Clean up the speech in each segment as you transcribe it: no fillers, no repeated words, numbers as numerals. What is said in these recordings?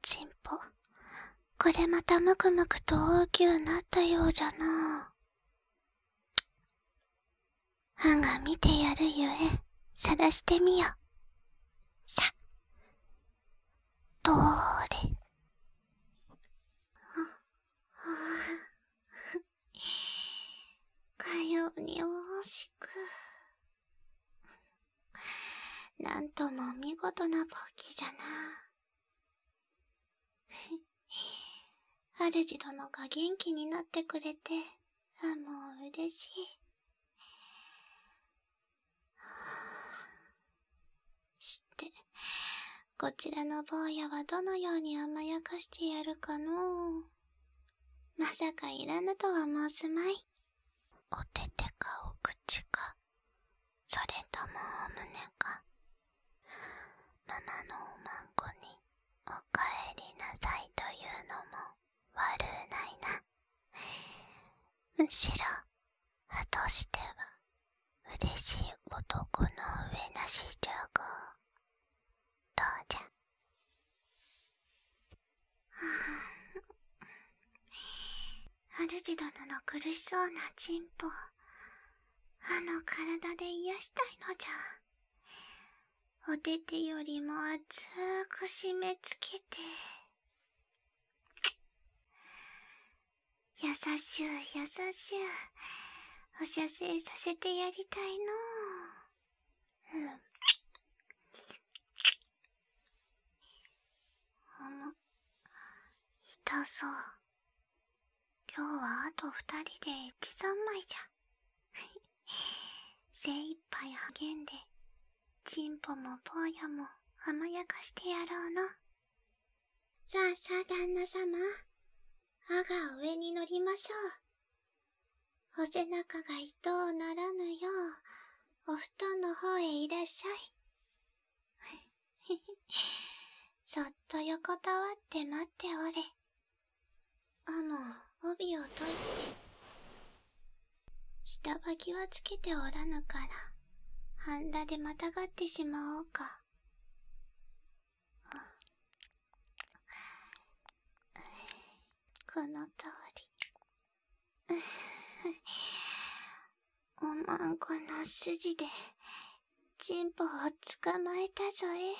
チンポ。これまたムクムクと大きゅうなったようじゃな。はんが見てやるゆえ、探してみよ。さ、どーれ。かようにおしく。なんとも見事なポッキじゃな。主殿が元気になってくれて、もう嬉しい。して、こちらの坊やはどのように甘やかしてやるかのう。まさかいらぬとは申すまい。お手手かお口か、それともお胸か。ママのおまんこにおかえりなさいというのも悪うないな。むしろ、としては嬉しいことこの上なしじゃが、どうじゃ。主殿の苦しそうなチンポ、体で癒したいのじゃ。お手手よりも熱く締め付けて、優しゅう優しゅうお射精させてやりたいのう。痛そう。今日はあと二人で一三昧じゃ。精一杯励んで、チンポも坊やも甘やかしてやろうの。さあさあ旦那様、我が上に乗りましょう。お背中が痛うならぬよう、お布団の方へいらっしゃい。そっと横たわって待っておれ。帯を解いて。下履きはつけておらぬから、半裸でまたがってしまおうか。この通り。おまんこの筋で、チンポを捕まえたぞえ。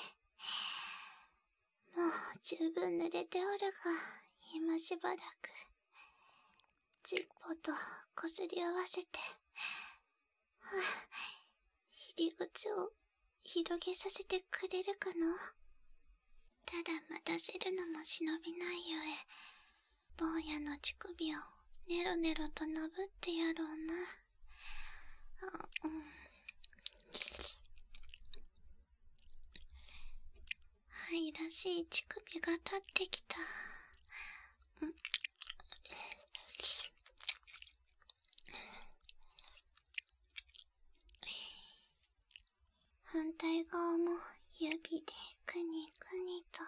もう十分濡れておるが、今しばらく、チンポとこすり合わせて、入り口を広げさせてくれるかの？ただ待たせるのも忍びないゆえ、坊やの乳首をネロネロとなぶってやろうな。愛らしい乳首が立ってきた。反対側も指でくにくにと。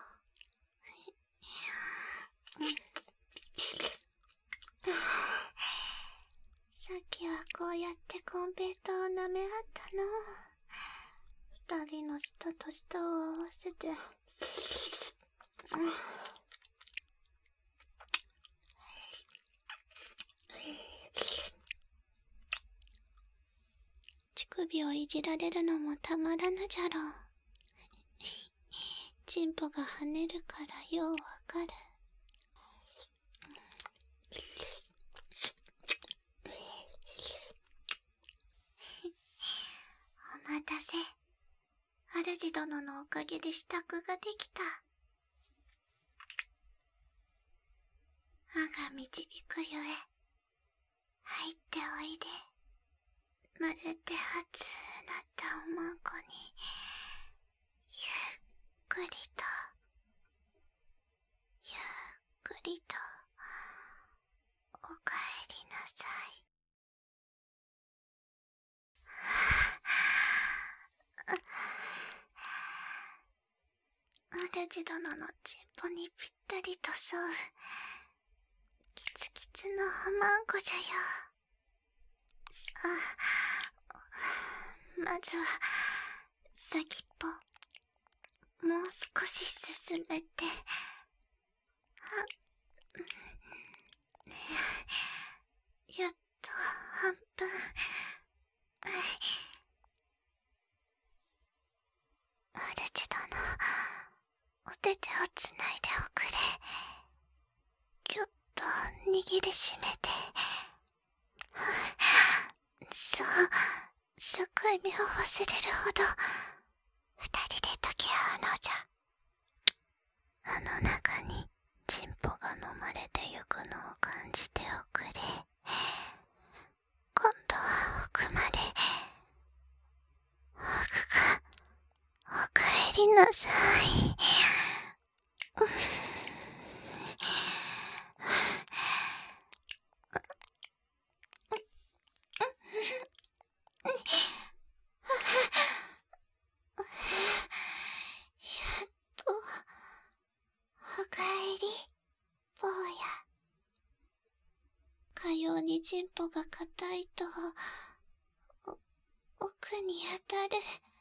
さっきはこうやってコンペイトーを舐め合ったの。二人の舌と舌を合わせて。乳首をいじられるのもたまらぬじゃろう。チンポが跳ねるからようわかる。お待たせ。主殿のおかげで支度ができた。我が導くゆえ、入っておいで。濡れて熱なったおまんこに、ゆっくりと、ゆっくりと、おかえりなさい。主殿のチンポにぴったりと沿う、キツキツのおまんこじゃよ。さあ、まずは、先っぽ、もう少し進めて、 やっと半分。主殿、お手手をつないでおくれ。ぎゅっと握りしめて。そう、境目を忘れるほど、二人で溶け合うのじゃ。あの中に、チンポが飲まれてゆくのを感じておくれ。今度は奥まで。奥か、おかえりなさい。おかえり、坊や。かようにチンポが硬いと、奥に当たる。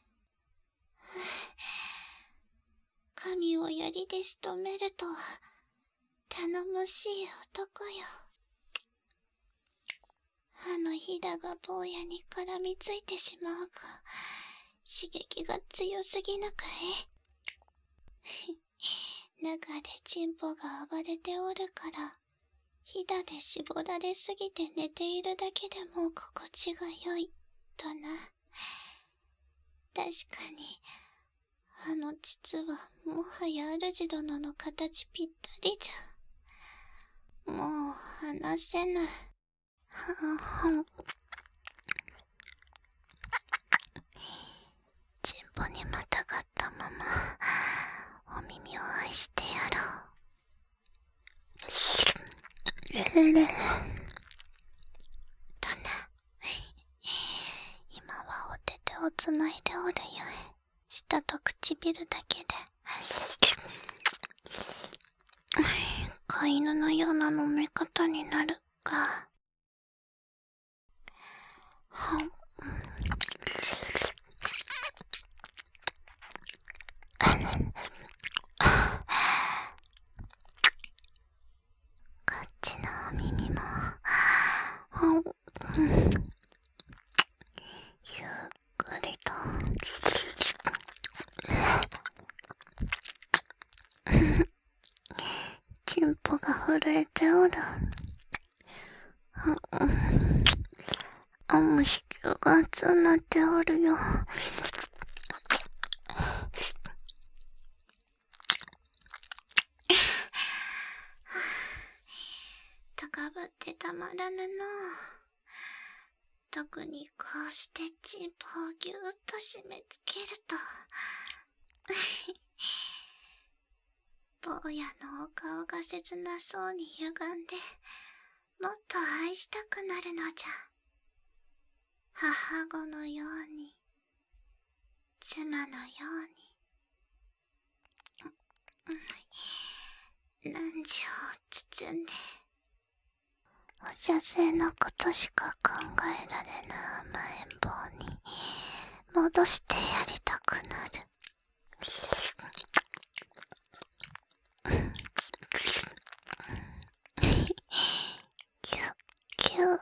神を槍で仕留めるとは、頼もしい男よ。あのヒダが坊やに絡みついてしまうか、刺激が強すぎぬかい。中でチンポが暴れておるから、ヒダで絞られすぎて寝ているだけでも心地が良い、とな。確かに、あの膣はもはや主殿の形ぴったりじゃ。もう離せぬ。チンポにまたがったまま、お耳を愛してやろう。とな。今はお手手をつないでおるゆえ、舌と唇だけで。飼い犬のような飲み方になるか。こっちのお耳も、ゆっくりと。チンポが震えておる。子宮が熱くなっておるよ。高ぶってたまらぬの。特にこうしてチンポをぎゅーっと締め付けると。坊やのお顔が切なそうに歪んで、もっと愛したくなるのじゃ。母子のように、妻のように。汝を包んで。お射精のことしか考えられぬ甘えん坊に戻してやりたくなる。キュッキュッ。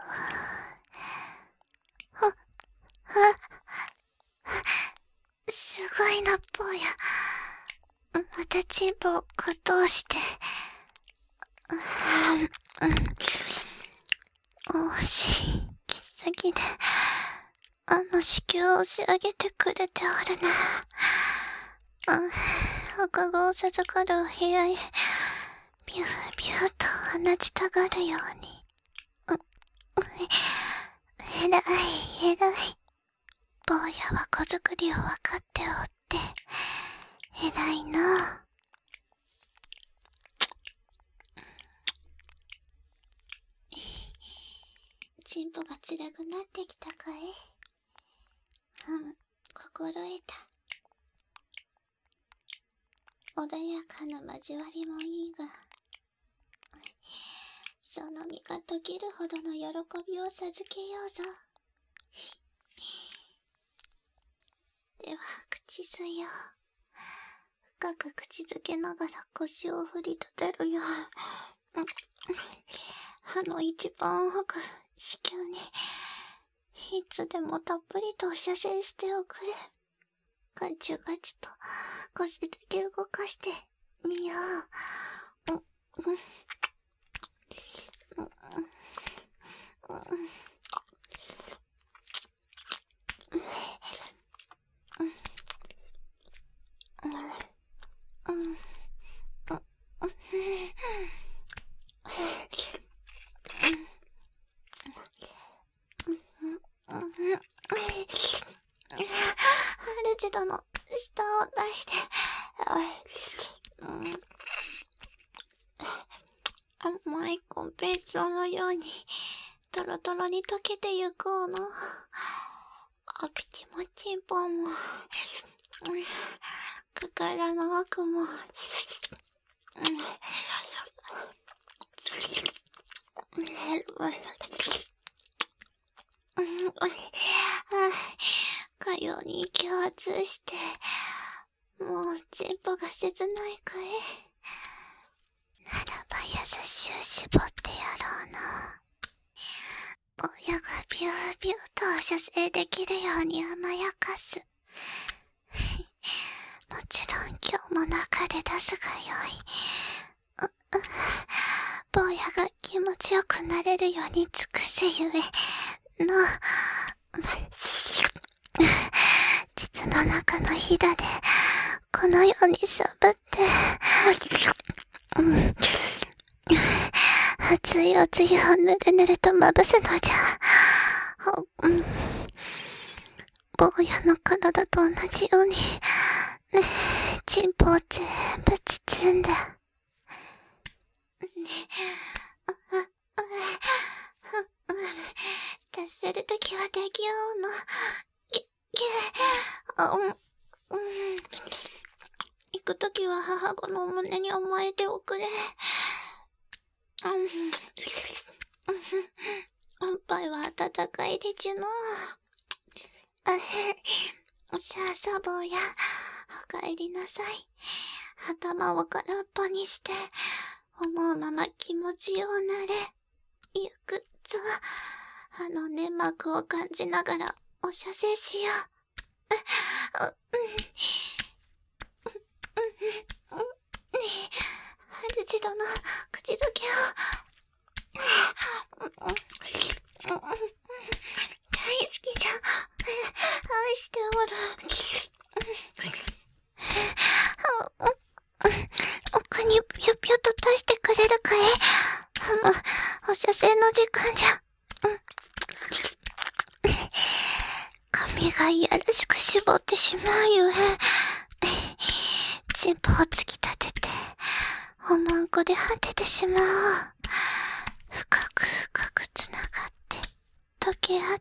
すごいな、坊や。またチンポをか通して。おしい、切っ先で、子宮を押し上げてくれておるな。赤子を授かるお部屋へ、ビュービューと放ちたがるように。えらい、えらい。坊やは子作りを分かっておって、えらいな。チンポが辛くなってきたかい？心得た。穏やかな交わりもいいが、その身が溶けるほどの喜びを授けようぞ。では、口づよ。 深く口づけながら腰を振り立てるよ。歯の一番奥、子宮に、いつでもたっぷりと射精しておくれ。ガチュガチュと腰だけ動かしてみよう。主殿、舌を出して、甘いコンペイトーのように、トロトロに溶けてゆこうの。口もチンポも、かからの奥も、かように息を外して、もうチンポが切ないかい。ならば優しゅう絞ってやろうな。親がビュービューと射精できるように甘やかす。もちろん今日も中で出すがよい。坊やが気持ちよくなれるように尽くせゆえの。膣の中のひだでこのようにしゃぶって、熱いおつゆをぬるぬるとまぶすのじゃ。坊やの体と同じように、チンポを全部包んで。達するときはできようの。行くときは母子の胸に甘えておくれ。おっぱいは温かいでちゅの。さあさ坊や、お帰りなさい。頭を空っぽにして、思うまま気持ちようなれ。ゆくぞ。粘膜を感じながらお射精しよう。主殿、口づけを。大好きじゃ。愛しておる。奥にぴゅぴゅと足してくれるかい？お射精の時間じゃ。髪がいやらしく絞ってしまうゆえ、チンポを突き立てて、おまんこで果ててしまおう。深く深くつながって、溶け合って、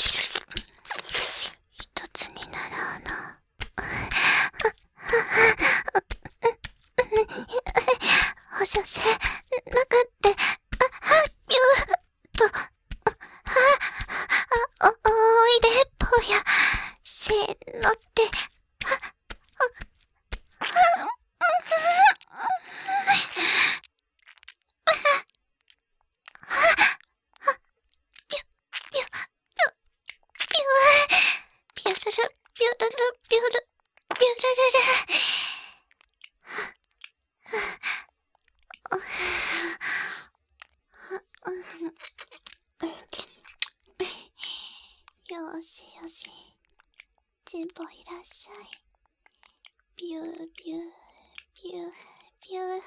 一つになろうの。お射精、なかって、ぎゅーっと、おいで、坊や、せーのって、よしよし、チンポいらっしゃい。ビュービュービュービュー。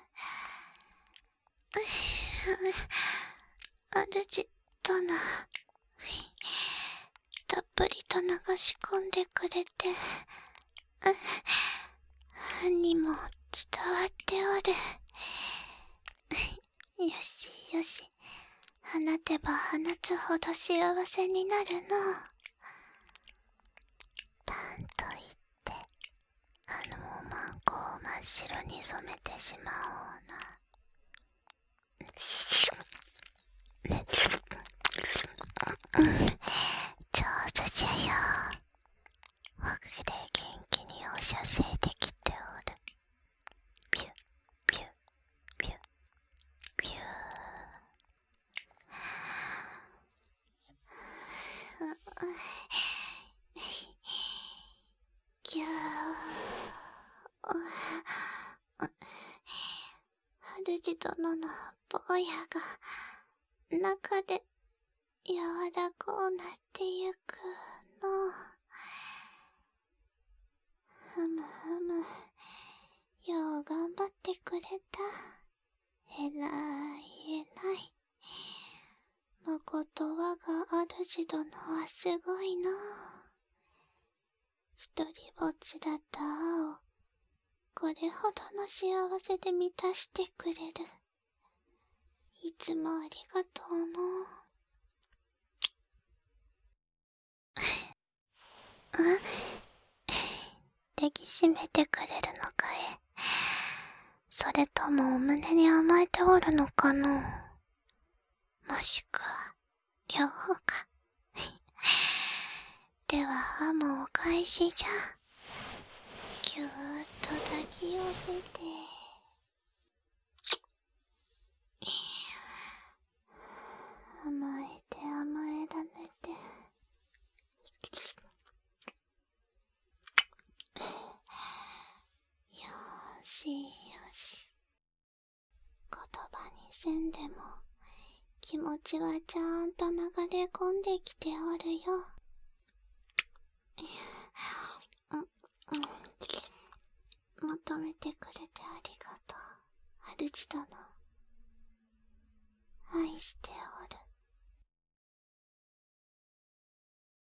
主殿、たっぷりと流し込んでくれて、歯にも伝わっておる。よしよし、放てば放つほど幸せになるの。なんと言って、おまんこを真っ白に染めてしまおうな。上手じゃよ。おくれ元気にお射精できておる。 主殿の坊やが中で柔らこうなってゆくの。ふむふむ、よう頑張ってくれた。えらいえらい。まこと我が主殿はすごいの。一人ぼっちだった青をこれほどの幸せで満たしてくれる。いつもありがとうの。抱きしめてくれるのかえ。それともお胸に甘えておるのかの。もしくは両方か。ではもうお返しじゃ。ぎゅーっと抱き寄せて。甘えて甘えられて。よしよし。言葉にせんでも気持ちはちゃんと流れ込んできておるよ。求めてくれてありがとう、主殿。愛して